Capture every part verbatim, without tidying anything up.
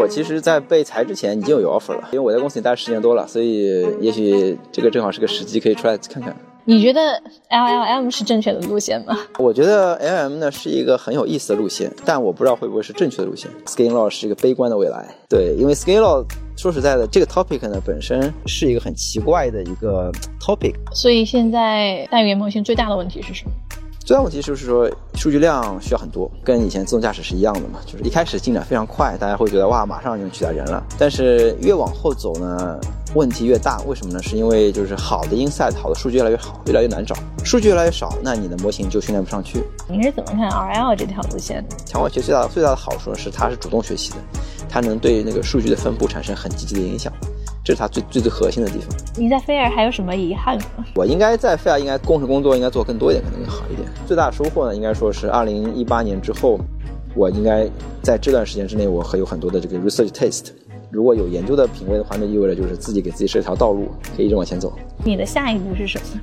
我其实在被裁之前已经有 offer 了，因为我在公司里待十年多了，所以也许这个正好是个时机可以出来看看。 你觉得 L L M 是正确的路线吗？ 我觉得 L L M 呢是一个很有意思的路线，但我不知道会不会是正确的路线。Scaling Law 是一个悲观的未来，对，因为 Scaling Law 说实在的，这个 topic 呢本身是一个很奇怪的一个 topic。 所以现在大语言模型最大的问题是什么？ 最大问题就是说数据量需要很多，跟以前自动驾驶是一样的嘛，就是一开始进展非常快，大家会觉得哇马上就能取代人了，但是越往后走呢问题越大。为什么呢？是因为就是好的 insight 好的数据越来越好，越来越难找，数据越来越少，那你的模型就训练不上去。 你是怎么看 R L 这条路线？ 强化学习最大的最大的好处是它是主动学习的，它能对那个数据的分布产生很积极的影响，这是它最最最核心的地方。 你在飞尔还有什么遗憾吗？ 我应该在飞尔应该工程工作应该做更多一点，可能更好一点。最大的收获呢，应该说是二零一八年之后，我应该在这段时间之内，我还有很多的这个 research taste。如果有研究的品味的话，那意味着就是自己给自己设一条道路，可以一直往前走。 你的下一步是什么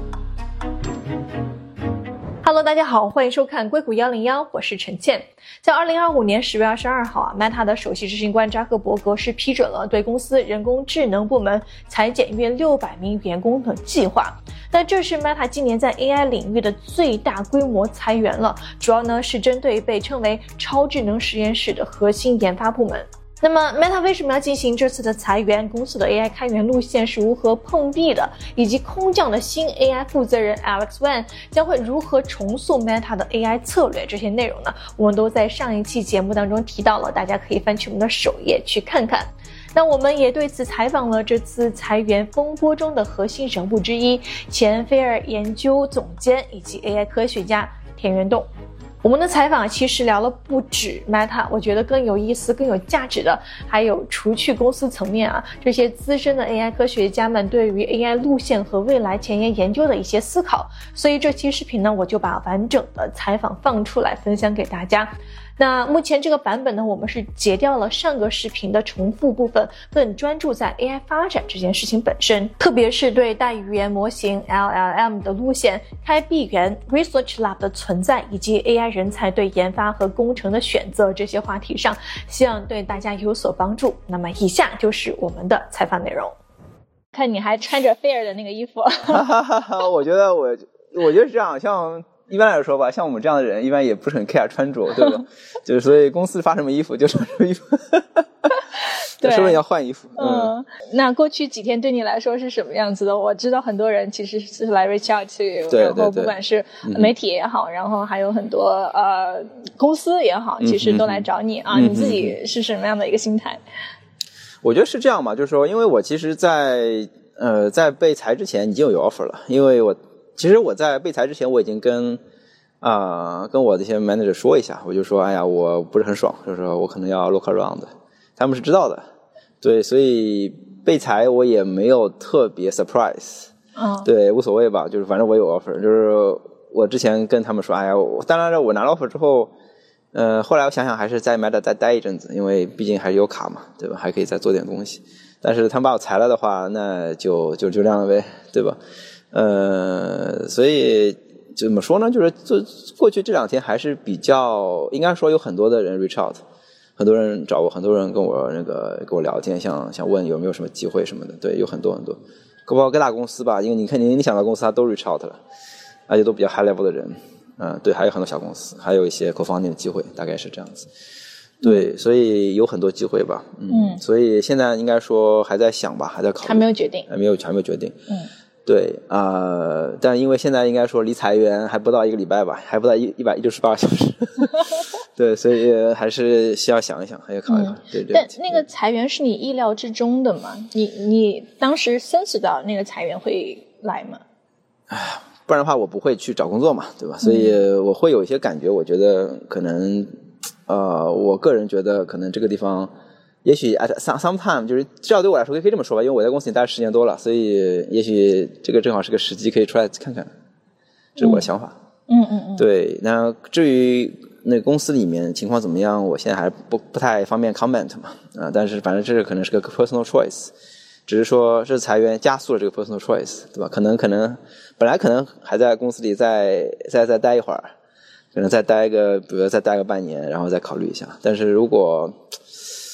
？Hello， 大家好，欢迎收看硅谷一零一，我是陈倩。在二零二五年十月二十二号啊 ，Meta 的首席执行官扎克伯格是批准了对公司人工智能部门裁减约六百名员工的计划。那这是 Meta 今年在 A I 领域的最大规模裁员了，主要呢是针对被称为超智能实验室的核心研发部门。那么 Meta 为什么要进行这次的裁员？公司的 A I 开源路线是如何碰壁的？以及空降的新 A I 负责人 Alex Wan 将会如何重塑 Meta 的 A I 策略？这些内容呢，我们都在上一期节目当中提到了，大家可以翻去我们的首页去看看。那我们也对此采访了这次裁员风波中的核心人物之一，前飞尔研究总监以及 A I 科学家田元栋。我们的采访其实聊了不止 Meta， 我觉得更有意思更有价值的还有除去公司层面啊，这些资深的 A I 科学家们对于 A I 路线和未来前沿研究的一些思考。所以这期视频呢，我就把完整的采访放出来分享给大家。那目前这个版本呢，我们是截掉了上个视频的重复部分，更专注在 A I 发展这件事情本身，特别是对大语言模型 L L M 的路线、开闭源 Research Lab 的存在，以及 A I 人才对研发和工程的选择这些话题上，希望对大家有所帮助。那么以下就是我们的采访内容。看你还穿着菲尔的那个衣服我觉得我我觉得这样，像一般来说吧，像我们这样的人一般也不是很 care 穿着，对吧？就是所以公司发什么衣服就穿什么衣服对，说不定要换衣服。 嗯，嗯那过去几天对你来说是什么样子的？我知道很多人其实是来 reach out to， 对， 然后不管是媒体也好，嗯、然后还有很多呃公司也好，其实都来找你、嗯、啊、嗯。你自己是什么样的一个心态？ 我觉得是这样嘛，就是说，因为我其实在呃在被裁之前已经有 offer 了，因为我其实我在被裁之前我已经跟啊、呃、跟我这些 manager 说一下，我就说哎呀我不是很爽，就是说我可能要 look around， 他们是知道的，对，所以被裁我也没有特别 surprise， 嗯， 对，无所谓吧，就是反正我有 offer， 就是我之前跟他们说，哎呀，我当然了，我拿了 offer 之后，呃，后来我想想还是在 Meta 再待一阵子，因为毕竟还是有卡嘛，对吧？还可以再做点东西。但是他们把我裁了的话，那就就就这样了呗，对吧？呃，所以怎么说呢？就是这过去这两天还是比较，应该说有很多的人 reach out， 很多人找我，很多人跟我那个跟我聊天，想想问有没有什么机会什么的。对，有很多很多，包括各大公司吧，因为你看你你想到公司，它都 reach out 了，而且都比较 high level 的人，嗯、呃，对，还有很多小公司，还有一些 co-founding 的机会，大概是这样子。对，所以有很多机会吧，嗯，嗯所以现在应该说还在想吧，还在考虑， 还没有决定， 还没有还没有决定， 嗯。 对啊、呃，但因为现在应该说离裁员还不到一个礼拜吧，还不到一一百一十八个小时，对，所以还是需要想一想，还要考一考。嗯、对对。 但那个裁员是你意料之中的吗？你你当时 sense 到那个裁员会来吗？ 哎，不然的话我不会去找工作嘛，对吧？所以我会有一些感觉，我觉得可能，呃，我个人觉得可能这个地方。也许 at some sometime 就是至少对我来说可以这么说吧，因为我在公司里待了十年多了，所以也许这个正好是个时机可以出来看看，这是我的想法。 嗯嗯嗯。 对，那至于那公司里面情况怎么样，我现在还不不太方便 comment 嘛，啊、呃，但是反正这可能是个 personal choice， 只是说这裁员加速了这个 personal choice， 对吧？可能可能本来可能还在公司里再再再待一会儿，可能再待个，比如再待个半年，然后再考虑一下。但是如果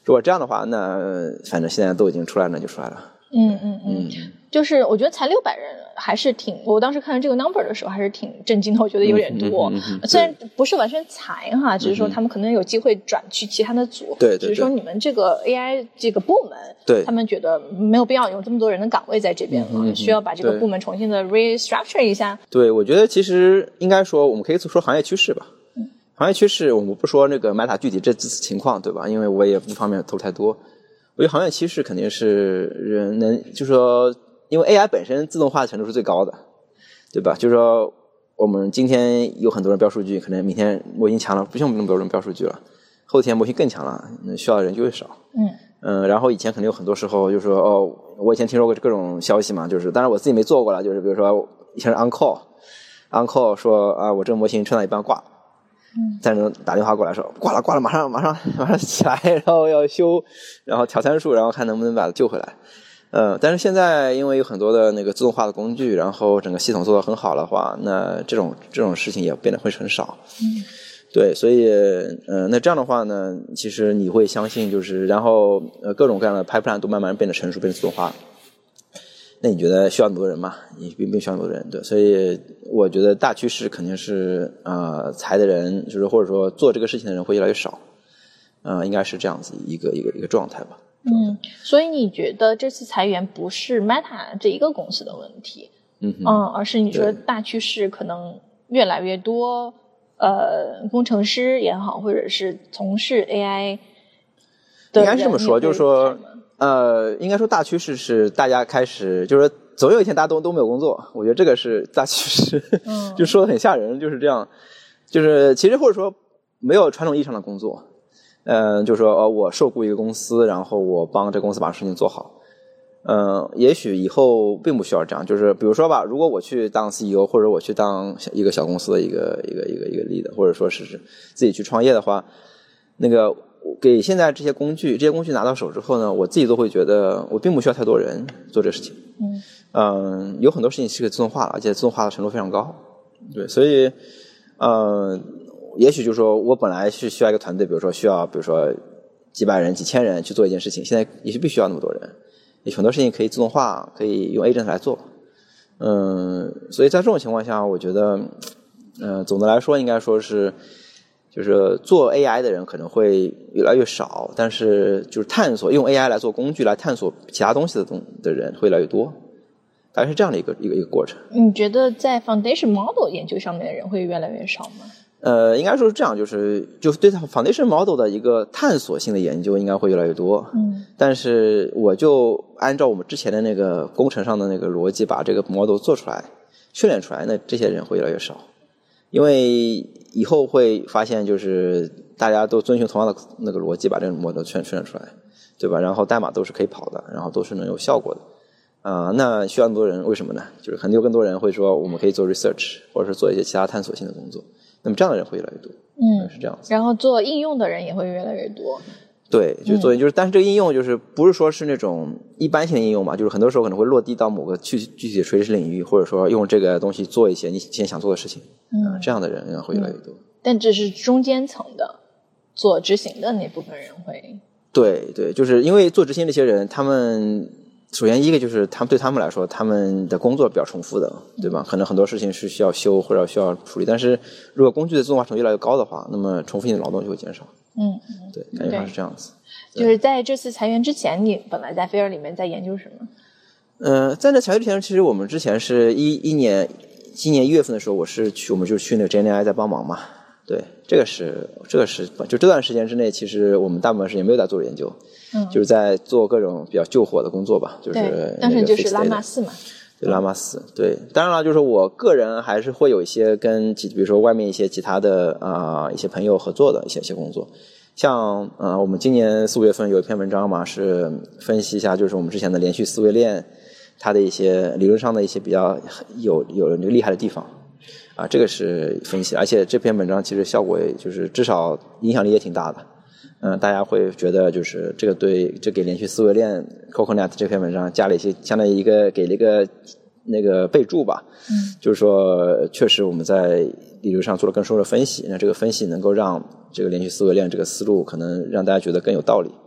如果这样的话，那反正现在都已经出来了，就出来了。 嗯嗯嗯，就是我觉得才六百人还是挺，我当时看这个 number 的时候还是挺震惊的，我觉得有点多。 嗯嗯嗯嗯、 虽然不是完全裁哈，只是说他们可能有机会转去其他的组。 对对对。 只是说你们这个 A I 这个部门， 对， 他们觉得没有必要有这么多人的岗位在这边了，嗯嗯、需要把这个部门重新的 restructure 一下。 对，我觉得其实应该说，我们可以说行业趋势吧。嗯、行业趋势，我们不说那个 Meta 具体这次情况，对吧？因为我也不方便透太多。我觉得行业趋势肯定是人能，就是说，因为 A I 本身自动化的程度是最高的，对吧？就是说，我们今天有很多人标数据，可能明天模型强了，不用那么多人标数据了，后天模型更强了，需要的人就会少。 嗯嗯、呃，然后以前肯定有很多时候，就是说，哦，我以前听说过各种消息嘛，就是当然我自己没做过了，就是比如说以前是 on call，on call 说啊，我这个模型穿到一半挂了。嗯，但是打电话过来说挂了挂了，马上马上马上起来，然后要修，然后调参数，然后看能不能把它救回来。呃，但是现在因为有很多的那个自动化的工具，然后整个系统做得很好的话，那这种这种事情也变得会很少。 嗯， 对，所以呃，那这样的话呢，其实你会相信就是，然后呃各种各样的 pipeline 都慢慢变得成熟，变得自动化。那你觉得需要那么多人吗？你并不需要那么多人，对，所以我觉得大趋势肯定是呃裁的人，就是或者说做这个事情的人会越来越少，呃，应该是这样子一个一个一个状态吧。 嗯，所以你觉得这次裁员不是 Meta 这一个公司的问题， 嗯嗯，而是你说大趋势可能越来越多，呃，工程师也好，或者是从事 A I 的人， 应该是这么说，就是说。呃，应该说大趋势是大家开始，就是说总有一天大家都都没有工作，我觉得这个是大趋势， 嗯， 就说的很吓人，就是这样，就是其实或者说没有传统意义上的工作，嗯、呃，就是说呃我受雇一个公司，然后我帮这公司把事情做好，嗯、呃，也许以后并不需要这样，就是比如说吧，如果我去当 C E O 或者我去当一个小公司的一个一个一个一个 leader， 或者说是自己去创业的话，那个。给现在这些工具，这些工具拿到手之后呢，我自己都会觉得我并不需要太多人做这个事情。 嗯， 嗯，有很多事情是可以自动化的，而且自动化的程度非常高。对，所以，呃，也许就是说我本来是需要一个团队，比如说需要，比如说几百人、几千人去做一件事情，现在也许必须要那么多人，有很多事情可以自动化，可以用 agent 来做。嗯，所以在这种情况下，我觉得，呃，总的来说应该说是。就是做 A I 的人可能会越来越少，但是就是探索用 A I 来做工具来探索其他东西的东的人会越来越多，大概是这样的一个一个一个过程。 你觉得在 foundation model 研究上面的人会越来越少吗？ 呃，应该说是这样，就是就对 foundation model 的一个探索性的研究应该会越来越多。 嗯，但是我就按照我们之前的那个工程上的那个逻辑，把这个 model 做出来、训练出来，那这些人会越来越少。因为以后会发现，就是大家都遵循同样的那个逻辑，把这个模型训练出来，对吧？然后代码都是可以跑的，然后都是能有效果的。啊、呃，那需要更多人，为什么呢？就是肯定有更多人会说，我们可以做 research， 或者是做一些其他探索性的工作。那么这样的人会越来越多， 嗯， 是这样子。 然后做应用的人也会越来越多。 对，就做就是，但是这个应用就是不是说是那种一般性的应用嘛，就是很多时候可能会落地到某个具具体的垂直领域，或者说用这个东西做一些你现在想做的事情，嗯、呃，这样的人应该会越来越多。嗯、 但这是中间层的，做执行的那部分人会。 对对，就是因为做执行这些人，他们首先一个就是他们对他们来说，他们的工作比较重复的，对吧？可能很多事情是需要修或者需要处理，但是如果工具的自动化程度越来越高的话，那么重复性的劳动就会减少。 嗯， 对，感觉上是这样子。 就是在这次裁员之前，你本来在菲尔里面在研究什么？ 呃，在那裁员之前，其实我们之前是一一年，今年一月份的时候，我是去我们就去那个 G N I 在帮忙嘛。对，这个是这个是就这段时间之内，其实我们大部分时间没有在做研究，嗯，就是在做各种比较救火的工作吧。就是当时就是拉玛四嘛。 对，拉玛四。对，当然了，就是我个人还是会有一些跟其比如说外面一些其他的啊、呃、一些朋友合作的一些一些工作。像呃，我们今年四五月份有一篇文章嘛，是分析一下，就是我们之前的连续思维链，它的一些理论上的一些比较有有厉害的地方，啊，这个是分析，而且这篇文章其实效果也就是至少影响力也挺大的，嗯、呃，大家会觉得就是这个对这给连续思维链 Coconut 这篇文章加了一些相当于一个给了一个那个备注吧， 嗯， 就是说确实我们在理论上做了更深入的分析，那这个分析能够让这个连续思维链这个思路可能让大家觉得更有道理，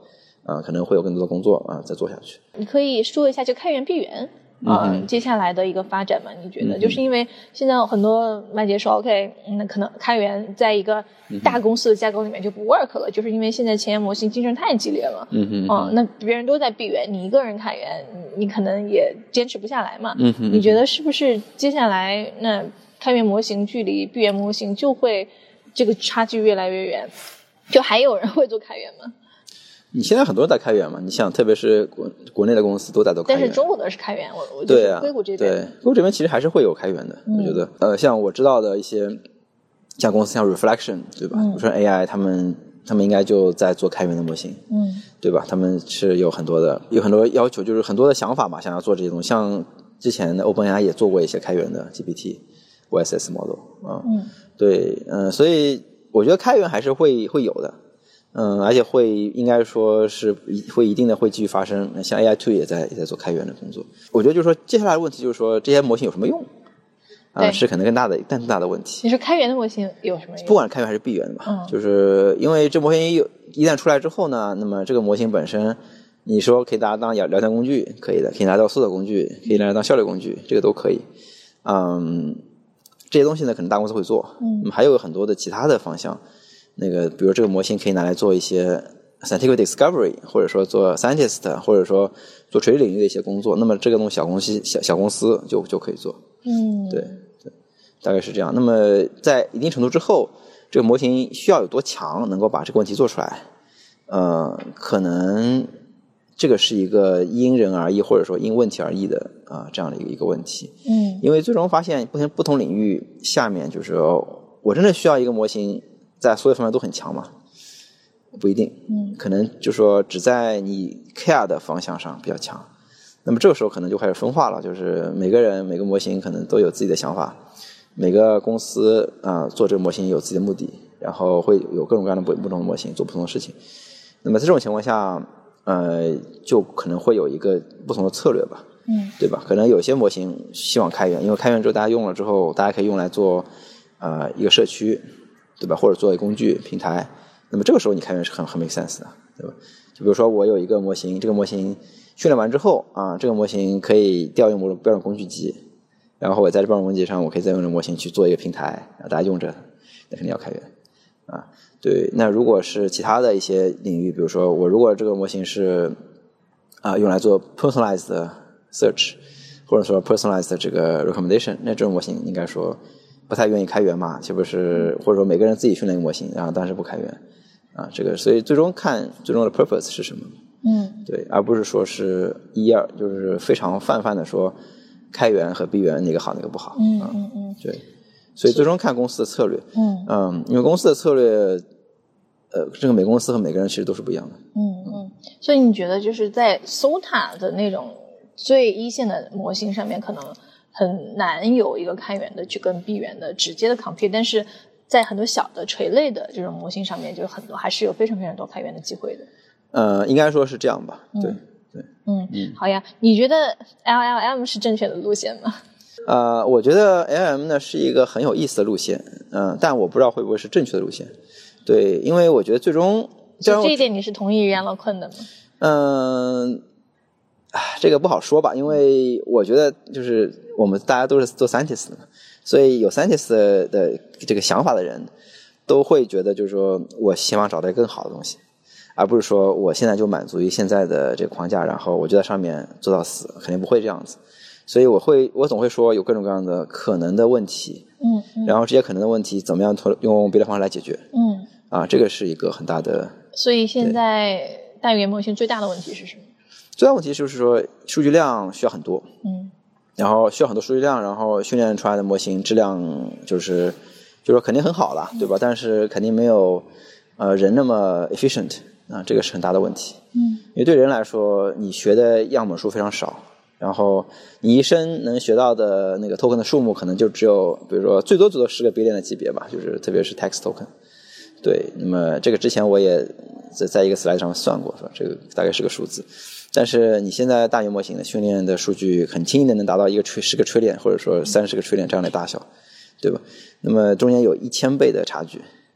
啊、呃，可能会有更多的工作啊、呃、再做下去。 你可以说一下就开源闭源啊、呃嗯，接下来的一个发展嘛？你觉得、嗯、就是因为现在很多麦姐说 OK， 那可能开源在一个大公司的架构里面就不 work 了，嗯、就是因为现在前沿模型竞争太激烈了。嗯嗯嗯，那别人都在闭源，你一个人开源，你可能也坚持不下来嘛。嗯嗯，你觉得是不是接下来那开源模型距离闭源模型就会这个差距越来越远？就还有人会做开源吗？ 你现在很多人在开源嘛，你想特别是国国内的公司都在做开源， 但是中国的是开源，我我就是硅谷这边， 对、啊、硅谷这边其实还是会有开源的、嗯、我觉得呃，像我知道的一些像公司像 Reflection 对吧，比如说 A I 他们他们应该就在做开源的模型，嗯，对吧，他们是有很多的有很多要求，就是很多的想法嘛，想要做这些东西，像之前的 OpenAI 也做过一些开源的 G P T O S S model 啊，嗯，对，嗯、呃，所以我觉得开源还是会会有的。嗯，而且会应该说是会一定的会继续发生，像 A I two 也在也在做开源的工作。我觉得就是说接下来的问题就是说这些模型有什么用啊、呃？是可能更大的更大的问题。 你说开源的模型有什么用？ 不管开源还是闭源的吧、嗯，就是因为这模型有一旦出来之后呢，那么这个模型本身，你说可以大家当聊聊天工具，可以的，可以拿到搜索工具，可以拿来当效率工具，这个都可以。嗯，这些东西呢，可能大公司会做，嗯，那么还有很多的其他的方向。那个比如这个模型可以拿来做一些 scientific discovery， 或者说做 scientist， 或者说做垂直领域的一些工作，那么这个东西小公司小小公司就就可以做。嗯，对对，大概是这样。那么在一定程度之后，这个模型需要有多强能够把这个问题做出来，呃可能这个是一个因人而异或者说因问题而异的啊、呃、这样的一个一个问题。嗯，因为最终发现不同不同领域下面就是说我真的需要一个模型在所有方面都很强吗？不一定，嗯，可能就说只在你 care 的方向上比较强。那么这个时候可能就开始分化了，就是每个人每个模型可能都有自己的想法，每个公司啊、呃、做这个模型有自己的目的，然后会有各种各样的不不同的模型做不同的事情。那么在这种情况下，呃，就可能会有一个不同的策略吧，嗯，对吧？可能有些模型希望开源，因为开源之后大家用了之后，大家可以用来做呃一个社区。对吧？或者作为工具平台，那么这个时候你开源是很很 make sense 的，对吧？就比如说我有一个模型，这个模型训练完之后啊，这个模型可以调用某种标准工具集，然后我在这标准工具上，我可以再用这个模型去做一个平台，让大家用着，那肯定要开源啊。对，那如果是其他的一些领域，比如说我如果这个模型是啊用来做 personalized search， 或者说 personalized 这个 recommendation， 那这种模型应该说不太愿意开源嘛，是不是？或者说每个人自己训练一个模型，然后当时不开源啊，这个所以最终看最终的 purpose 是什么，嗯，对，而不是说是一二，就是非常泛泛的说开源和闭源哪个好哪个不好，嗯嗯嗯，对，所以最终看公司的策略，嗯嗯，因为公司的策略，呃，这个每公司和每个人其实都是不一样的， 嗯嗯，所以你觉得就是在搜塔的那种最一线的模型上面，可能很难有一个开源的去跟闭源的直接的 compete， 但是在很多小的垂类的这种模型上面，就很多还是有非常非常多开源的机会的。 呃，应该说是这样吧，对、嗯、对， 嗯嗯，好呀。你觉得 L L M 是正确的路线吗？ 呃，我觉得 L L M 呢是一个很有意思的路线，嗯、呃，但我不知道会不会是正确的路线。对，因为我觉得最终这一点你是同意杨老坤的吗？ 嗯。这个不好说吧，因为我觉得就是我们大家都是做 scientist 的，所以有 scientist 的这个想法的人都会觉得就是说我希望找到更好的东西，而不是说我现在就满足于现在的这个框架，然后我就在上面做到死，肯定不会这样子。所以我会我总会说有各种各样的可能的问题，嗯，嗯然后这些可能的问题怎么样用别的方式来解决，嗯，啊，这个是一个很大的。 所以现在大语言模型最大的问题是什么？ 最大问题就是说数据量需要很多，嗯，然后需要很多数据量，然后训练出来的模型质量就是就是说肯定很好了，对吧？但是肯定没有呃人那么 efficient 啊，这个是很大的问题。嗯，因为对人来说，你学的样本数非常少，然后你一生能学到的那个 token 的数目可能就只有比如说最多最多十个 billion 的级别吧，就是特别是 text token。对，那么这个之前我也在在一个 slide 上算过，说这个大概是个数字。但是你现在大语言模型的训练的数据很轻易的能达到一个十个 trillion 或者说三十个 trillion这样的大小，对吧？那么中间有一千倍的差距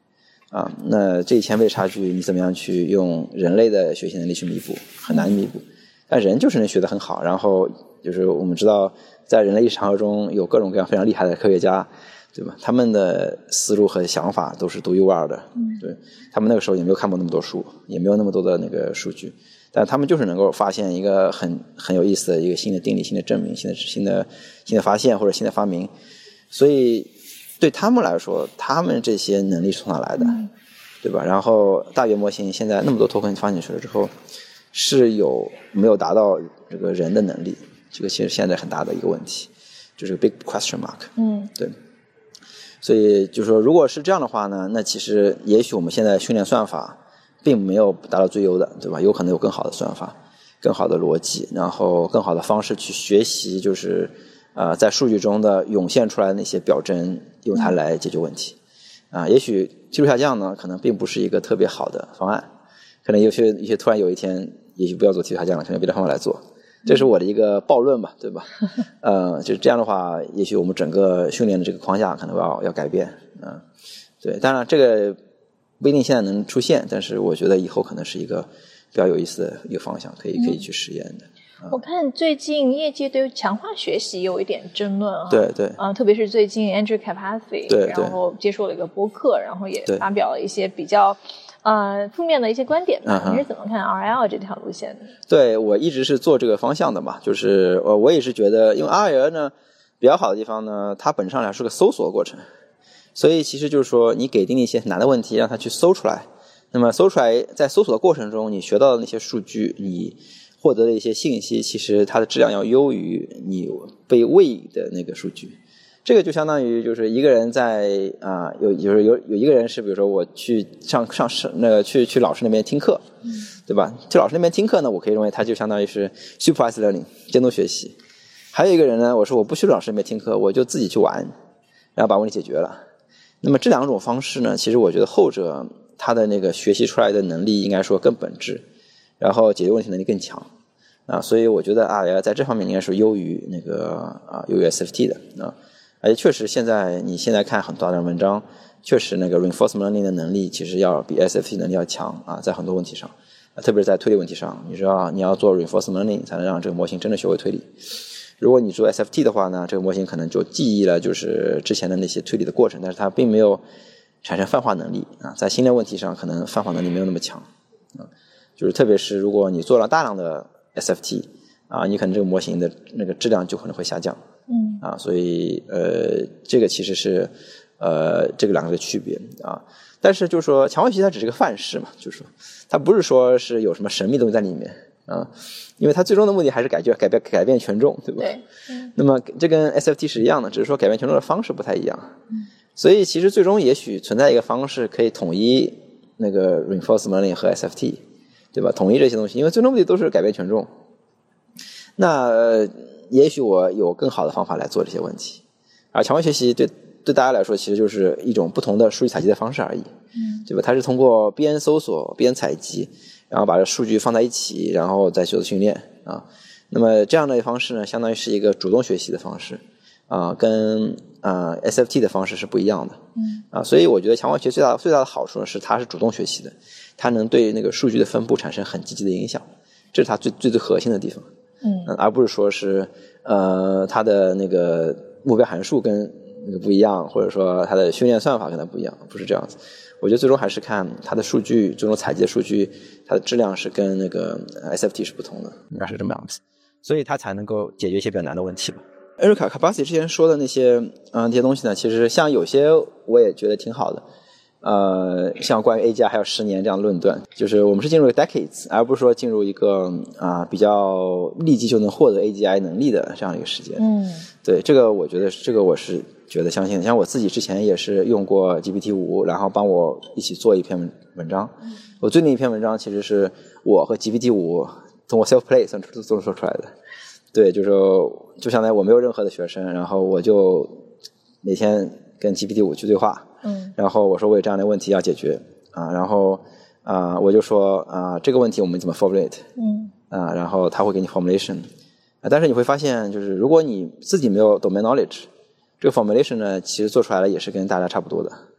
啊，那这一千倍差距你怎么样去用人类的学习能力去弥补？很难弥补。但人就是能学得很好，然后就是我们知道在人类历史长河中有各种各样非常厉害的科学家，对吧？他们的思路和想法都是独一无二的。嗯，对，他们那个时候也没有看过那么多书，也没有那么多的那个数据，但他们就是能够发现一个很很有意思的一个新的定理、新的证明、新的新的新的发现或者新的发明。所以对他们来说，他们这些能力是从哪来的？嗯，对吧？然后大语言模型现在那么多 token 放进去了之后，是有没有达到这个人的能力？这个其实现在很大的一个问题，就是 big question mark。嗯，对。所以就是说，如果是这样的话呢，那其实也许我们现在训练算法并没有达到最优的，对吧？有可能有更好的算法、更好的逻辑，然后更好的方式去学习，就是呃，在数据中的涌现出来的那些表征，用它来解决问题。啊，也许技术下降呢，可能并不是一个特别好的方案，可能有些一些突然有一天，也许不要做技术下降了，可能别的方法来做。这是我的一个暴论吧，对吧？呃，就是这样的话，也许我们整个训练的这个框架可能要要改变，嗯、呃，对。当然，这个不一定现在能出现，但是我觉得以后可能是一个比较有意思的一个方向，可以可以去实验的。 嗯、我看最近业界对强化学习有一点争论啊， 对对， 啊、呃，特别是最近 Andrew Karpathy 对， 然后接受了一个播客，然后也发表了一些比较。呃，负面的一些观点吧，你是怎么看 R L 这条路线的？ 对，我一直是做这个方向的嘛，就是呃，我也是觉得，因为 R L 呢比较好的地方呢，它本质上来是个搜索过程，所以其实就是说，你给定一些难的问题，让它去搜出来，那么搜出来，在搜索的过程中，你学到的那些数据，你获得的一些信息，其实它的质量要优于你被喂的那个数据。这个就相当于就是一个人在啊、呃、有就是有有一个人是比如说我去上上那个去去老师那边听课，嗯，对吧？去老师那边听课呢，我可以认为他就相当于是 supervised learning 监督学习。还有一个人呢，我说我不去老师那边听课，我就自己去玩，然后把问题解决了。那么这两种方式呢，其实我觉得后者他的那个学习出来的能力应该说更本质，然后解决问题能力更强啊，所以我觉得 R L 在这方面应该是优于那个啊优于 S F T 的啊。而且确实，现在你现在看很多的文章，确实那个 reinforcement learning 的能力其实要比 S F T 能力要强啊，在很多问题上，特别是在推理问题上，你知道你要做 reinforcement learning 才能让这个模型真的学会推理。如果你做 S F T 的话呢，这个模型可能就记忆了就是之前的那些推理的过程，但是它并没有产生泛化能力啊，在新的问题上可能泛化能力没有那么强啊，就是特别是如果你做了大量的 S F T 啊，你可能这个模型的那个质量就可能会下降。嗯啊，所以呃，这个其实是呃这个两个的区别啊。但是就是说，强化学习它只是个范式嘛，就是说它不是说是有什么神秘的东西在里面啊，因为它最终的目的还是改变改变改变权重，对吧？ 对。嗯、 那么这跟 S F T 是一样的，只是说改变权重的方式不太一样。嗯。所以其实最终也许存在一个方式可以统一那个 reinforcement learning 和 S F T， 对吧？统一这些东西，因为最终目的都是改变权重。那。呃也许我有更好的方法来做这些问题，而强化学习对对大家来说其实就是一种不同的数据采集的方式而已，嗯，对吧？它是通过边搜索边采集，然后把这数据放在一起，然后再做训练啊。那么这样的方式呢，相当于是一个主动学习的方式啊，跟啊 S F T 的方式是不一样的，嗯啊，所以我觉得强化学习最大最大的好处呢是它是主动学习的，它能对那个数据的分布产生很积极的影响，这是它最最最核心的地方。嗯，而不是说是呃它的那个目标函数跟那个不一样，或者说它的训练算法跟它不一样，不是这样子。我觉得最终还是看它的数据，最终采集的数据，它的质量是跟那个 S F T 是不同的，应该是这么样子，所以它才能够解决一些比较难的问题吧。Andrew Karpathy 之前说的那些嗯、呃、这些东西呢，其实像有些我也觉得挺好的。呃，像关于 A G I 还有十年这样的论断，就是我们是进入一个 decades， 而不是说进入一个啊、呃、比较立即就能获得 A G I 能力的这样一个时间。嗯，对，这个我觉得这个我是觉得相信的。像我自己之前也是用过 G P T 五， 然后帮我一起做一篇文章。嗯、我最近一篇文章其实是我和 G P T 五 通过 self play 算出做出来的。对，就是说就相当于我没有任何的学生，然后我就每天跟 G P T 五 去对话。嗯，然后我说我有这样的问题要解决啊，然后啊我就说啊这个问题我们怎么 formulate， 嗯啊，然后他会给你 formulation， 啊，但是你会发现就是如果你自己没有 domain knowledge， 这个 formulation 呢其实做出来了也是跟大家差不多的，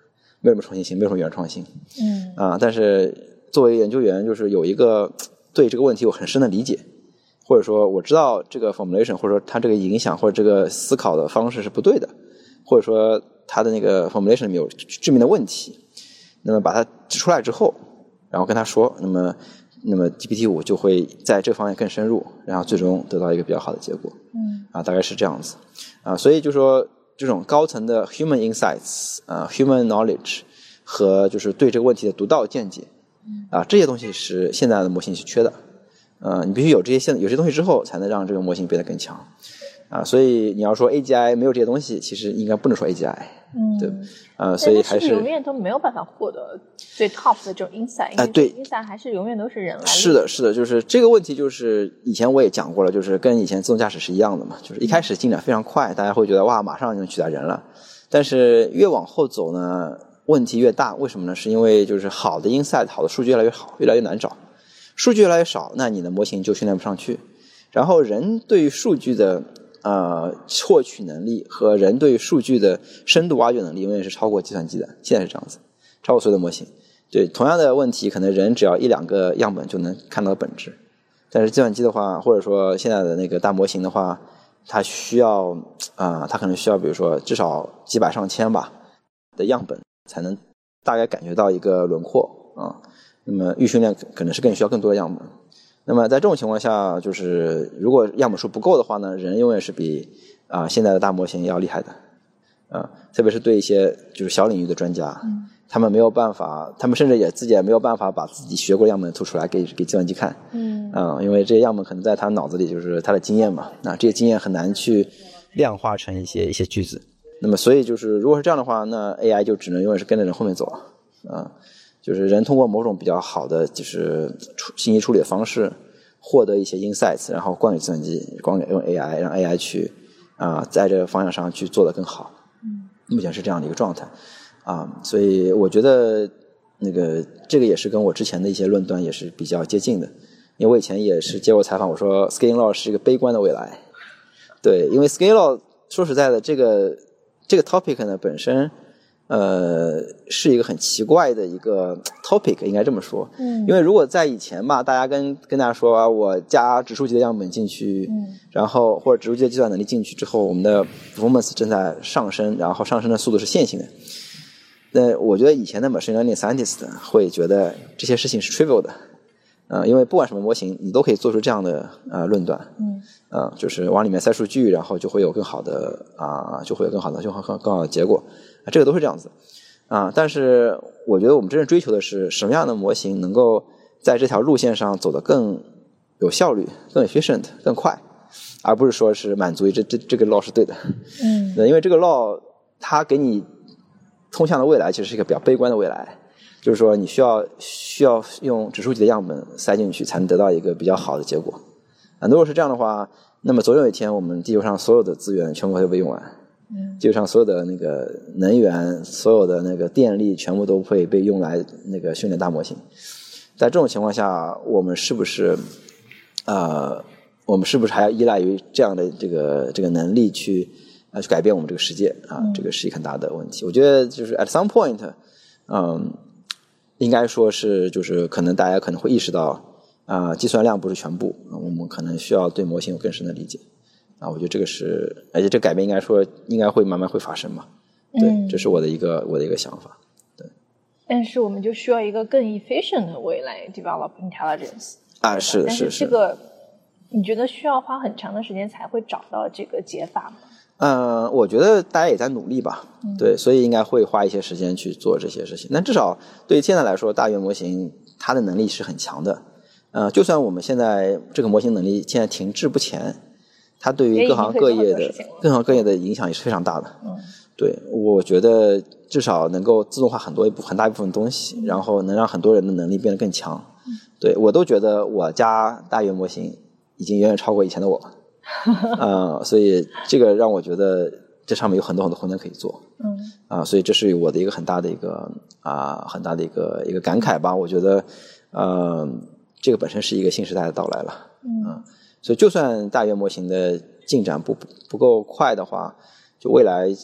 没有什么创新性，没有什么原创性。 嗯啊，但是作为研究员，就是有一个对这个问题有很深的理解，或者说我知道这个 formulation 或者说它这个影响或者这个思考的方式是不对的，或者说它的那个 formulation 里面有致命的问题，那么把它指出来之后，然后跟他说，那么那么 G P T 五 就会在这方面更深入，然后最终得到一个比较好的结果。 嗯啊，大概是这样子。啊，所以就说这种高层的 human insights 啊 human knowledge 和就是对这个问题的独到见解啊，这些东西是现在的模型是缺的。呃，你必须有这些现有这些东西之后，才能让这个模型变得更强。啊，所以你要说 A G I 没有这些东西，其实应该不能说 A G I。 嗯， 对，呃，所以还是永远都没有办法获得最 top 的这种 insight。 啊，对 ，insight 还是永远都是人来。 是的，是的，就是这个问题，就是以前我也讲过了，就是跟以前自动驾驶是一样的嘛，就是一开始进展非常快，大家会觉得哇，马上就能取代人了，但是越往后走呢，问题越大。为什么呢？是因为就是好的 insight 好的数据越来越好，越来越难找，数据越来越少，那你的模型就训练不上去。然后人对于数据的呃获取能力和人对于数据的深度挖掘能力永远是超过计算机的，现在是这样子，超过所有的模型。对，同样的问题，可能人只要一两个样本就能看到本质，但是计算机的话，或者说现在的那个大模型的话，它需要啊、呃，它可能需要比如说至少几百上千吧的样本，才能大概感觉到一个轮廓啊。那么预训练可能是更需要更多的样本。那么在这种情况下，就是如果样本数不够的话呢，人永远是比啊、呃、现在的大模型要厉害的啊、呃，特别是对一些就是小领域的专家。 嗯， 他们没有办法，他们甚至也自己也没有办法把自己学过的样本吐出来给给计算机看。 嗯啊、呃，因为这些样本可能在他脑子里就是他的经验嘛，那这些经验很难去量化成一些一些句子。那么所以就是如果是这样的话，那 A I 就只能永远是跟着人后面走啊、呃，就是人通过某种比较好的就是处信息处理的方式获得一些 insights， 然后灌给计算机，灌给用 A I， 让 A I 去啊、呃、在这个方向上去做得更好。 嗯， 目前是这样的一个状态。啊，所以我觉得那个这个也是跟我之前的一些论断也是比较接近的，因为我以前也是接过采访，我说 scaling law 是一个悲观的未来。对，因为 scaling law 说实在的，这个这个 topic 呢本身呃是一个很奇怪的一个 topic， 应该这么说。 嗯， 因为如果在以前吧，大家跟跟大家说啊，我加指数级的样本进去， 嗯， 然后或者指数级的计算能力进去之后，我们的 performance 正在上升，然后上升的速度是线性的。那我觉得以前的 machine learning scientist 会觉得这些事情是 trivial 的，呃，因为不管什么模型，你都可以做出这样的呃论断， 嗯， 呃，就是往里面塞数据，然后就会有更好的啊、呃，就会有更好的、就更更好的结果，啊，这个都是这样子啊、呃。但是我觉得我们真正追求的是什么样的模型能够在这条路线上走得更有效率、更 efficient、更快，而不是说是满足于这这这个 law 是对的， 嗯， 因为这个 law 它给你通向的未来其实是一个比较悲观的未来，就是说你需要需要用指数级的样本塞进去才能得到一个比较好的结果啊。如果是这样的话，那么总有一天我们地球上所有的资源全部会被用完， 嗯， 地球上所有的那个能源、所有的那个电力全部都会被用来那个训练大模型。在这种情况下，我们是不是呃，我们是不是还要依赖于这样的这个这个能力去？啊，去改变我们这个世界啊， 嗯， 这个是一个很大的问题。我觉得就是 at some point， 嗯，应该说是就是可能大家可能会意识到啊，计算量不是全部，我们可能需要对模型有更深的理解啊。我觉得这个是，而且这改变应该说应该会慢慢会发生嘛。对， 嗯， 这是我的一个我的一个想法。对， 但是我们就需要一个更 efficient 的way来 develop intelligence 啊，是是是这个，你觉得需要花很长的时间才会找到这个解法吗？ 嗯、呃，我觉得大家也在努力吧，对，所以应该会花一些时间去做这些事情。那至少对于现在来说，大语言模型它的能力是很强的。呃，就算我们现在这个模型能力现在停滞不前，它对于各行各业的各行各业的影响也是非常大的。 嗯， 对，我觉得至少能够自动化很多一部很大一部分东西， 嗯， 然后能让很多人的能力变得更强。嗯，对，我都觉得我家大语言模型已经远远超过以前的我。啊、呃，所以这个让我觉得这上面有很多很多空间可以做， 嗯，啊、 呃，所以这是我的一个很大的一个啊、呃，很大的一个一个感慨吧。我觉得，呃，这个本身是一个新时代的到来了， 嗯、 呃，所以就算大语言模型的进展不不够快的话，就未来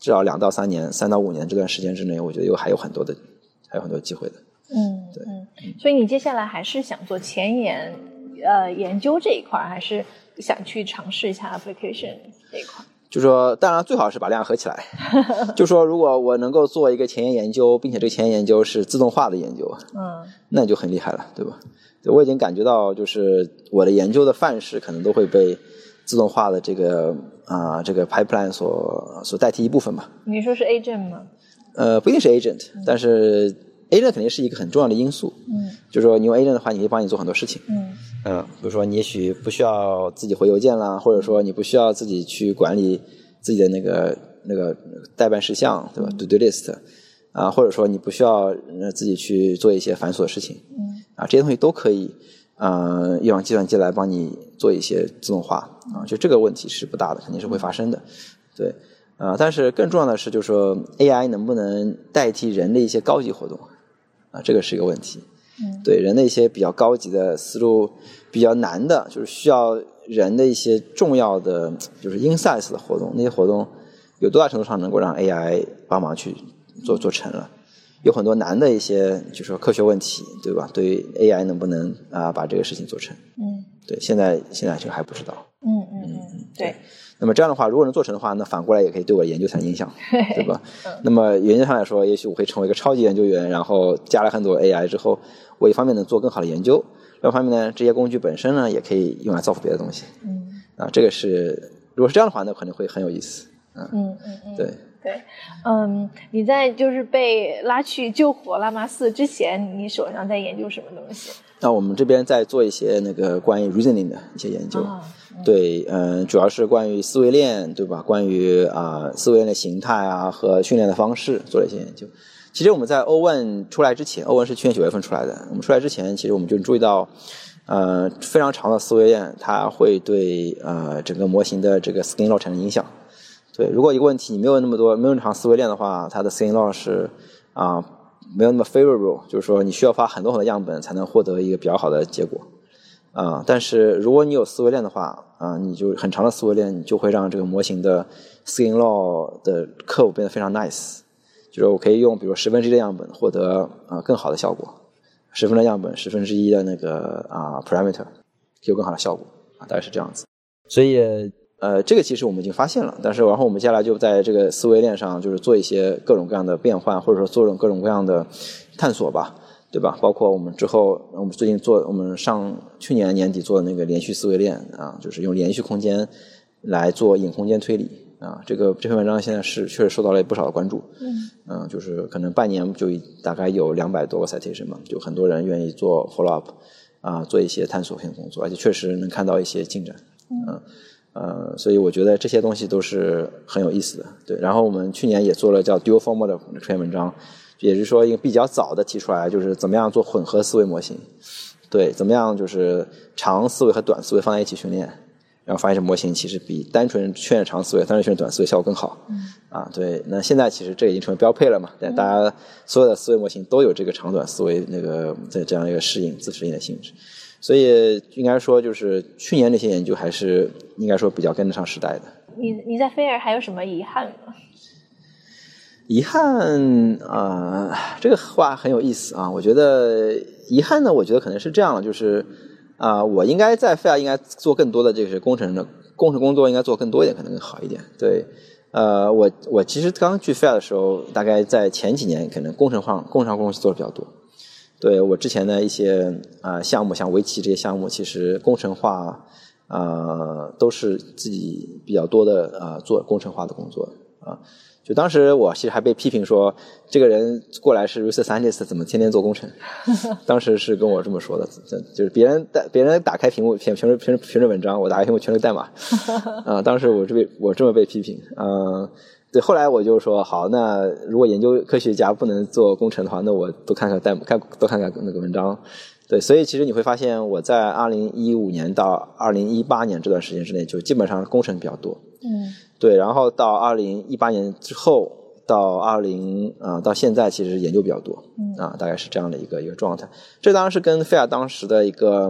至少两到三年、三到五年这段时间之内，我觉得有还有很多的还有很多机会的。 嗯， 对， 嗯，所以你接下来还是想做前沿呃研究这一块，还是想去尝试一下 application 这一块？ 就说当然最好是把两个合起来。就说如果我能够做一个前沿研究，并且这个前沿研究是自动化的研究，嗯，那就很厉害了，对吧？我已经感觉到就是我的研究的范式可能都会被自动化的这个啊、呃、这个 pipeline 所所代替一部分吧。你说是 agent 吗？ 呃，不一定是 agent，、嗯、但是 agent 肯定是一个很重要的因素。嗯，就是说你用 agent 的话，你可以帮你做很多事情。嗯嗯，比如说你也许不需要自己回邮件啦，或者说你不需要自己去管理自己的那个那个待办事项，对吧 ？to do list 啊，或者说你不需要自己去做一些繁琐的事情。嗯啊，这些东西都可以呃用计算机来帮你做一些自动化啊，就这个问题是不大的，肯定是会发生的。对。啊，但是更重要的是，就是说 A I 能不能代替人的一些高级活动啊，这个是一个问题。嗯，对人的一些比较高级的思路，比较难的，就是需要人的一些重要的，就是 insights 的活动，那些活动有多大程度上能够让 A I 帮忙去做做成了？有很多难的一些，就是说科学问题，对吧？对于 A I 能不能啊把这个事情做成？嗯，对，现在现在这个还不知道。 嗯嗯嗯，对。 那么这样的话，如果能做成的话，那反过来也可以对我研究产生影响，对吧？那么研究上来说，也许我会成为一个超级研究员，然后加了很多 A I 之后，我一方面能做更好的研究，另一方面呢，这些工具本身呢，也可以用来造福别的东西。嗯，啊，这个是如果是这样的话，那可能会很有意思。嗯嗯嗯嗯，对对，嗯，你在就是被拉去救活拉玛四之前，你手上在研究什么东西？ 那我们这边在做一些那个关于 reasoning 的一些研究。哦对，嗯、呃，主要是关于思维链，对吧？关于啊、呃、思维链的形态啊和训练的方式做了一些研究。其实我们在 O 一 出来之前 ，O 一 是去年九月份出来的。我们出来之前，其实我们就注意到，呃，非常长的思维链它会对呃整个模型的这个 scaling law 产生影响。对，如果一个问题你没有那么多没有那么长思维链的话，它的 scaling law 是啊、呃、没有那么 favorable， 就是说你需要发很多很多样本才能获得一个比较好的结果。啊、呃，但是如果你有思维链的话，啊、呃，你就很长的思维链，你就会让这个模型的 scaling law 的 curve 变得非常 nice， 就是我可以用比如十分之一的样本获得啊、呃、更好的效果，十分的样本十分之一的那个啊、呃、parameter 可以有更好的效果啊，大概是这样子。所以呃，这个其实我们已经发现了，但是然后我们接下来就在这个思维链上，就是做一些各种各样的变换，或者说做各种各样的探索吧。对吧？包括我们之后，我们最近做，我们上去年年底做的那个连续思维链啊，就是用连续空间来做隐空间推理啊。这个这篇文章现在是确实受到了不少的关注，嗯，嗯、啊，就是可能半年就大概有两百多个 citation 嘛，就很多人愿意做 follow up 啊，做一些探索性工作，而且确实能看到一些进展，嗯。呃，所以我觉得这些东西都是很有意思的，对。然后我们去年也做了叫 dual formal 的这篇文章，也就是说一个比较早的提出来，就是怎么样做混合思维模型，对，怎么样就是长思维和短思维放在一起训练，然后发现这模型其实比单纯训练长思维、单纯训练短思维效果更好。嗯，啊，对。那现在其实这已经成为标配了嘛，对，大家所有的思维模型都有这个长短思维那个这这样一个适应自适应的性质。所以应该说，就是去年那些研究还是应该说比较跟得上时代的。 你你在菲尔还有什么遗憾吗？ 遗憾啊、呃，这个话很有意思啊。我觉得遗憾呢，我觉得可能是这样，就是啊、呃，我应该在菲尔应该做更多的这个工程的工程工作，应该做更多一点，可能更好一点。对，呃，我我其实刚去菲尔的时候，大概在前几年，可能工程化工程上东西做的比较多。对，我之前的一些啊、呃、项目，像围棋这些项目，其实工程化啊、呃、都是自己比较多的啊、呃、做工程化的工作啊。就当时我其实还被批评说，这个人过来是 research scientist， 怎么天天做工程？当时是跟我这么说的，就是别人别人打开屏幕评评论评评论文章，我打开屏幕全是代码啊。当时我这被我这么被批评啊。呃对，后来我就说好，那如果研究科学家不能做工程的话，那我多看看代码，看多看看那个文章。对，所以其实你会发现，我在二零一五年到二零一八年这段时间之内，就基本上工程比较多。嗯，对，然后到二零一八年之后，到二零啊到现在，其实研究比较多。嗯，啊，大概是这样的一个一个状态。这当然是跟菲尔当时的一个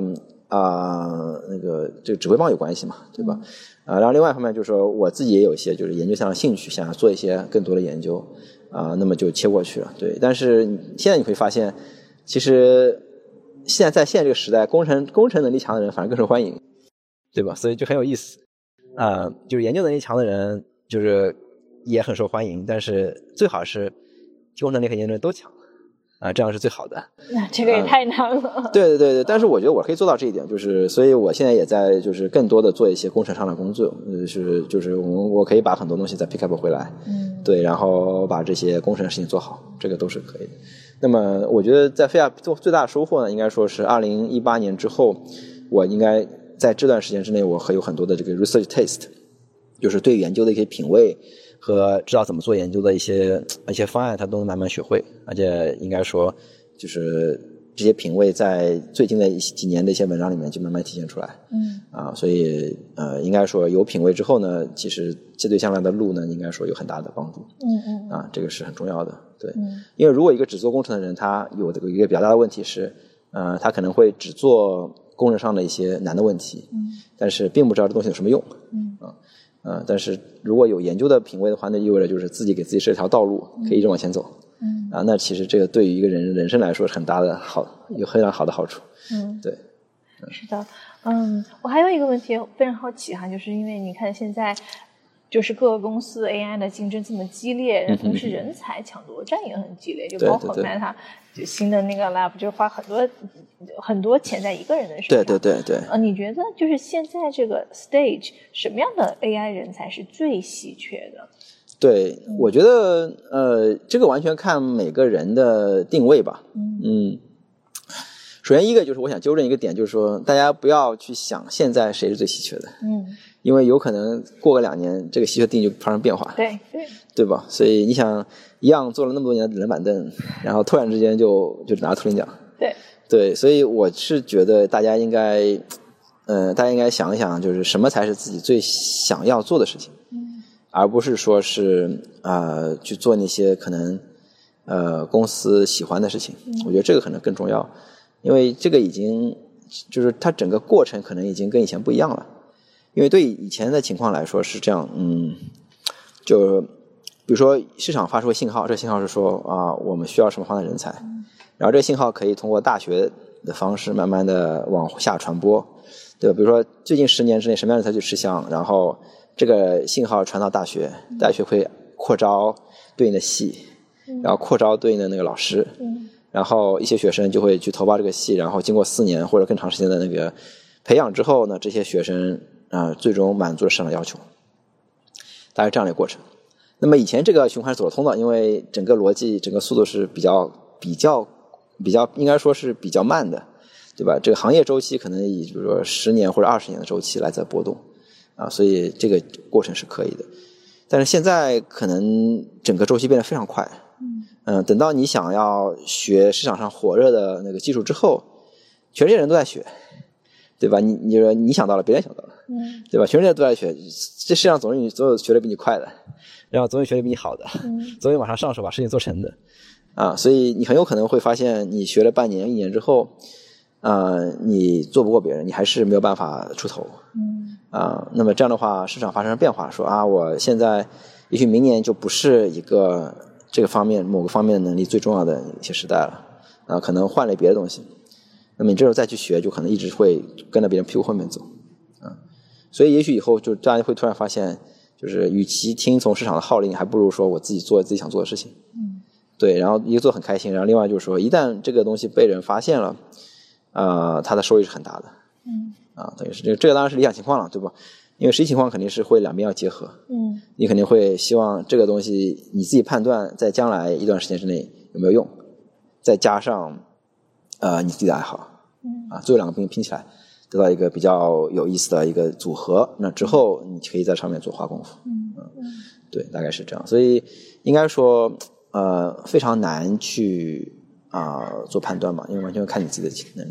啊、呃、那个这个指挥棒有关系嘛，对吧？啊、呃，然后另外一方面就是说我自己也有一些就是研究上的兴趣，想要做一些更多的研究啊、呃，那么就切过去了。对，但是现在你会发现，其实现在在现在这个时代，工程工程能力强的人反而更受欢迎，对吧？所以就很有意思啊、呃，就是研究能力强的人就是也很受欢迎，但是最好是工程能力和研究能力都强。啊，这样是最好的。 那这个也太难了。 嗯、对对对对，但是我觉得我可以做到这一点，就是所以我现在也在就是更多的做一些工程上的工作，就是就是我我可以把很多东西再 pick up 回来，嗯，对，然后把这些工程的事情做好，这个都是可以的。那么我觉得在飞亚做最大的收获呢，应该说是二零一八年之后，我应该在这段时间之内，我会有很多的这个 research taste， 就是对研究的一些品味。和知道怎么做研究的一些一些方案，他都能慢慢学会，而且应该说，就是这些品味在最近的几年的一些文章里面就慢慢体现出来。嗯，啊，所以呃，应该说有品味之后呢，其实这对将来的路呢，应该说有很大的帮助。嗯嗯，啊，这个是很重要的。对，嗯、因为如果一个只做工程的人，他有这个一个比较大的问题是，呃，他可能会只做工程上的一些难的问题，嗯，但是并不知道这东西有什么用。嗯啊。呃，但是如果有研究的品味的话，那意味着就是自己给自己设一条道路，可以一直往前走。嗯，啊，那其实这个对于一个人人生来说是很大的好，有非常好的好处。嗯，对， 嗯、是的，嗯，我还有一个问题非常好奇哈，就是因为你看现在就是各个公司 A I 的竞争这么激烈，同时人才抢夺战也很激烈，就包括 Meta 就新的那个 lab 就花很多很多钱在一个人的身上。 对对对对。 呃，你觉得就是现在这个 stage 什么样的 A I 人才是最稀缺的？ 对，嗯、我觉得呃，这个完全看每个人的定位吧。嗯。嗯首先一个就是我想纠正一个点，就是说大家不要去想现在谁是最稀缺的。嗯。因为有可能过个两年，这个稀缺定义就发生变化。 对对。对吧？所以你想，一样做了那么多年的冷板凳，然后突然之间就就拿图灵奖。 对。 对，所以我是觉得大家应该，呃，大家应该想一想，就是什么才是自己最想要做的事情，嗯，而不是说是呃去做那些可能呃公司喜欢的事情。嗯、我觉得这个可能更重要，因为这个已经就是它整个过程可能已经跟以前不一样了。因为对以前的情况来说是这样，嗯，就比如说市场发出信号，这个信号是说啊，我们需要什么方面的人才，然后这个信号可以通过大学的方式慢慢的往下传播，对吧？比如说最近十年之内什么样的人才最吃香，然后这个信号传到大学，大学会扩招对应的系，然后扩招对应的那个老师，然后一些学生就会去投报这个系，然后经过四年或者更长时间的那个培养之后呢，这些学生啊、呃，最终满足了市场的要求，大概这样的一个过程。那么以前这个循环是走得通的，因为整个逻辑、整个速度是比较、比较、比较，应该说是比较慢的，对吧？这个行业周期可能以比如说十年或者二十年的周期来在波动啊，所以这个过程是可以的。但是现在可能整个周期变得非常快，嗯、呃，等到你想要学市场上火热的那个技术之后，全世界人都在学。对吧？你你说你想到了，别人想到了，嗯，对吧？全世界都在学，这世界上总有总有学的比你快的，然后总有学的比你好的，嗯，总有马上上手把事情做成的，啊，所以你很有可能会发现，你学了半年、一年之后，啊、呃，你做不过别人，你还是没有办法出头，嗯，啊，那么这样的话，市场发生变化，说啊，我现在也许明年就不是一个这个方面某个方面能力最重要的一些时代了，啊，可能换了别的东西。那么你这时候再去学，就可能一直会跟着别人屁股后面走，啊，所以也许以后就大家会突然发现，就是与其听从市场的号令，还不如说我自己做自己想做的事情，嗯，对，然后一个做很开心，然后另外就是说，一旦这个东西被人发现了，啊、呃，它的收益是很大的，嗯，啊，等于是这个这个当然是理想情况了，对吧？因为实际情况肯定是会两边要结合，嗯，你肯定会希望这个东西你自己判断在将来一段时间之内有没有用，再加上呃你自己的爱好。啊，最后两个拼拼起来，得到一个比较有意思的一个组合。那之后你可以在上面做花功夫。嗯，嗯对，大概是这样。所以应该说，呃，非常难去啊、呃、做判断嘛，因为完全看你自己的能力。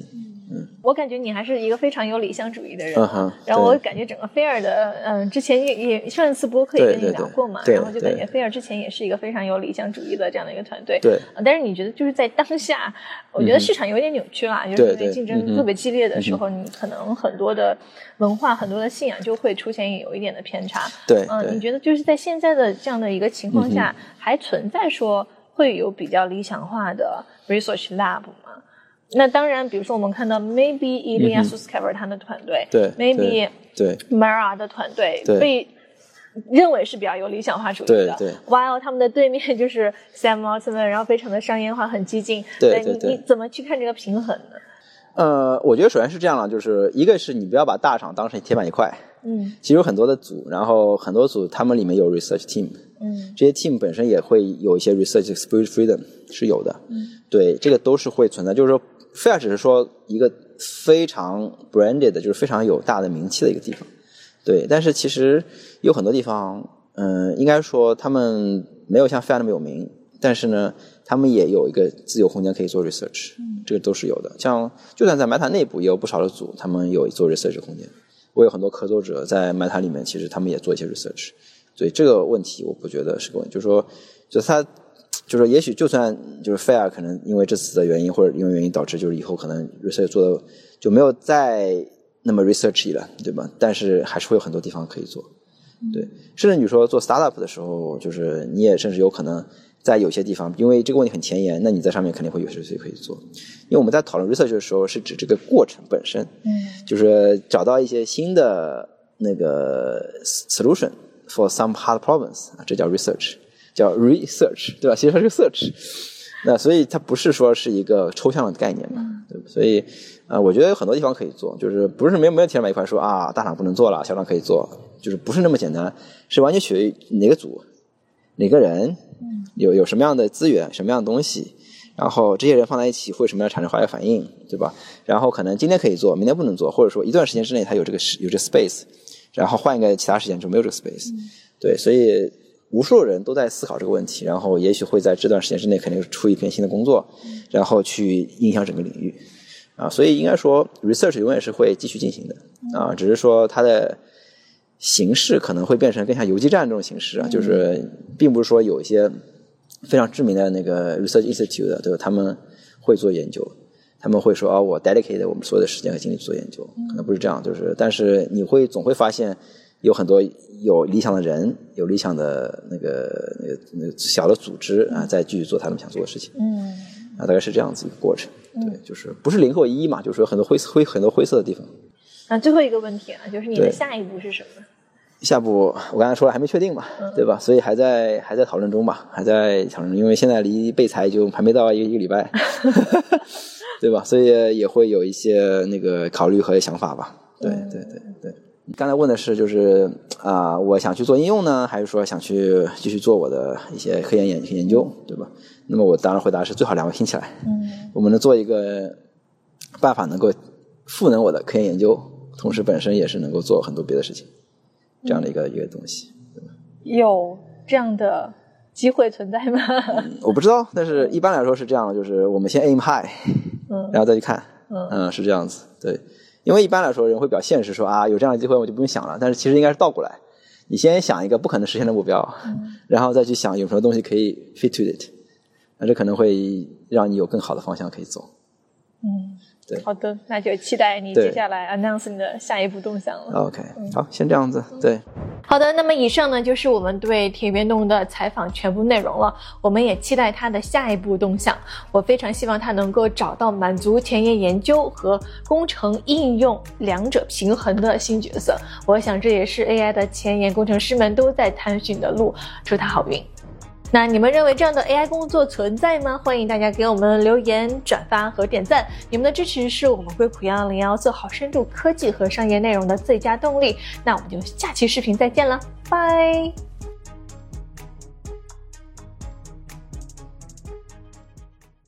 嗯， 我感觉你还是一个非常有理想主义的人， 嗯哼， 然后我感觉整个菲尔的，嗯，之前也也上一次播客也跟你聊过嘛， 对对对然后就感觉菲尔之前也是一个非常有理想主义的这样的一个团队， 对， 呃、但是你觉得就是在当下，我觉得市场有点扭曲了，嗯、就是因为竞争特别激烈的时候， 嗯、 你可能很多的文化、很多的信仰就会出现有一点的偏差， 对， 嗯、呃，你觉得就是在现在的这样的一个情况下， 嗯、 还存在说会有比较理想化的 research lab 吗？那当然，比如说我们看到 maybe Ilya Sutskever 他的团队， 对 ，maybe 对 Mara 的团队对被认为是比较有理想化主义的， 对对 while 他们的对面就是 Sam Altman， 然后非常的商业化，很激进， 对对对， 你你怎么去看这个平衡呢？ 呃，我觉得首先是这样了，就是一个是你不要把大厂当成铁板一块， 嗯， 其实有很多的组，然后很多组他们里面有 research team， 嗯， 这些 team 本身也会有一些 research freedom 是有的， 嗯， 对，这个都是会存在，就是说菲尔只是说一个非常 branded 就是非常有大的名气的一个地方，对，但是其实有很多地方，嗯、呃，应该说他们没有像菲尔那么有名，但是呢，他们也有一个自由空间可以做 research，嗯，这个都是有的。像就算在 Meta 内部也有不少的组，他们有做 research 的空间。我有很多合作者在 Meta 里面，其实他们也做一些 research。所以这个问题我不觉得是个问题，就是说，就是他，就是说也许就算就是 Fair 可能因为这次的原因或者因为原因导致就是以后可能 research 做的就没有再那么 researchy 了，对吧？但是还是会有很多地方可以做。对，甚至你说做 startup 的时候，就是你也甚至有可能在有些地方，因为这个问题很前沿，那你在上面肯定会有些可以做。因为我们在讨论 research 的时候，是指这个过程本身， 嗯， 就是找到一些新的那个 solution for some hard problems， 这叫 research， 叫 research， 对吧？其实它是个 search， 那所以它不是说是一个抽象的概念嘛，对吧？所以呃，我觉得有很多地方可以做，就是不是没有没有铁板一块说啊，大厂不能做了，小厂可以做。就是不是那么简单，是完全取决于哪个组、哪个人，有有什么样的资源、什么样的东西，然后这些人放在一起会什么样产生化学反应，对吧？然后可能今天可以做，明天不能做，或者说一段时间之内它有这个有这个 space， 然后换一个其他时间就没有这个 space。对，所以无数人都在思考这个问题，然后也许会在这段时间之内肯定出一篇新的工作，然后去影响整个领域啊。所以应该说 research 永远是会继续进行的啊，只是说它的形式可能会变成更像游击战这种形式啊，嗯、就是并不是说有一些非常知名的那个 research institute 的，对吧？他们会做研究，他们会说啊，我 dedicate 我们所有的时间和精力做研究，可能不是这样，就是但是你会总会发现有很多有理想的人，有理想的那个那个那个小的组织啊，在继续做他们想做的事情， 嗯， 啊，大概是这样子一个过程，对，就是不是零和一嘛，就是有很多灰色灰很多灰色的地方。 那最后一个问题啊，就是你的下一步是什么？ 下步我刚才说了还没确定嘛，嗯、对吧？所以还在还在讨论中吧，还在讨论，因为现在离备采就还没到一个一个礼拜，对吧？所以也会有一些那个考虑和想法吧。对对对对。你刚才问的是就是啊、呃，我想去做应用呢，还是说想去继续做我的一些科研研研究，对吧？那么我当然回答是最好两个拼起来。嗯，我们能做一个办法能够赋能我的科研研究，同时本身也是能够做很多别的事情。这样的一个、嗯、一个东西，对吧？ 有这样的机会存在吗？ 嗯、我不知道，但是一般来说是这样的，就是我们先 aim high， 嗯，然后再去看，嗯, 嗯，是这样子，对。因为一般来说人会比较现实说啊，有这样的机会我就不用想了，但是其实应该是倒过来，你先想一个不可能实现的目标，嗯、然后再去想有什么东西可以 fit to it， 那这可能会让你有更好的方向可以走。 嗯。对，好的，那就期待你接下来 announce 你的下一步动向了。 OK，、嗯、好，先这样子，对。 好的，那么以上呢就是我们对田园动的采访全部内容了。我们也期待他的下一步动向。我非常希望他能够找到满足田野研究和工程应用两者平衡的新角色。我想这也是 A I 的前沿工程师们都在探寻的路。祝他好运。那你们认为这样的 A I 工作存在吗？欢迎大家给我们留言、转发和点赞，你们的支持是我们硅谷幺幺零幺做好深度科技和商业内容的最佳动力。那我们就下期视频再见了，拜。